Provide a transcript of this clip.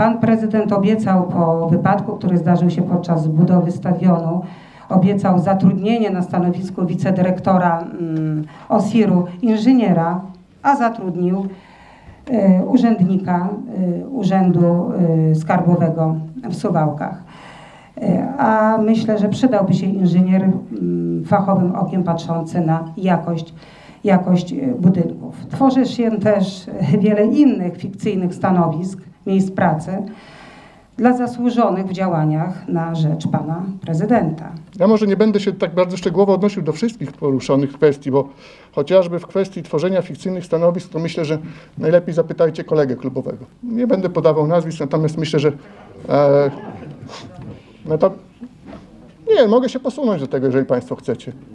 Pan prezydent obiecał po wypadku, który zdarzył się podczas budowy stadionu, obiecał zatrudnienie na stanowisku wicedyrektora OSIR-u inżyniera, a zatrudnił urzędnika Urzędu Skarbowego w Suwałkach. A myślę, że przydałby się inżynier fachowym okiem patrzący na jakość budynków. Tworzy się też wiele innych fikcyjnych stanowisk, miejsc pracy dla zasłużonych w działaniach na rzecz pana prezydenta. Ja może nie będę się tak bardzo szczegółowo odnosił do wszystkich poruszonych kwestii, bo chociażby w kwestii tworzenia fikcyjnych stanowisk, to myślę, że najlepiej zapytajcie kolegę klubowego. Nie będę podawał nazwisk, natomiast myślę, że mogę się posunąć do tego, jeżeli państwo chcecie.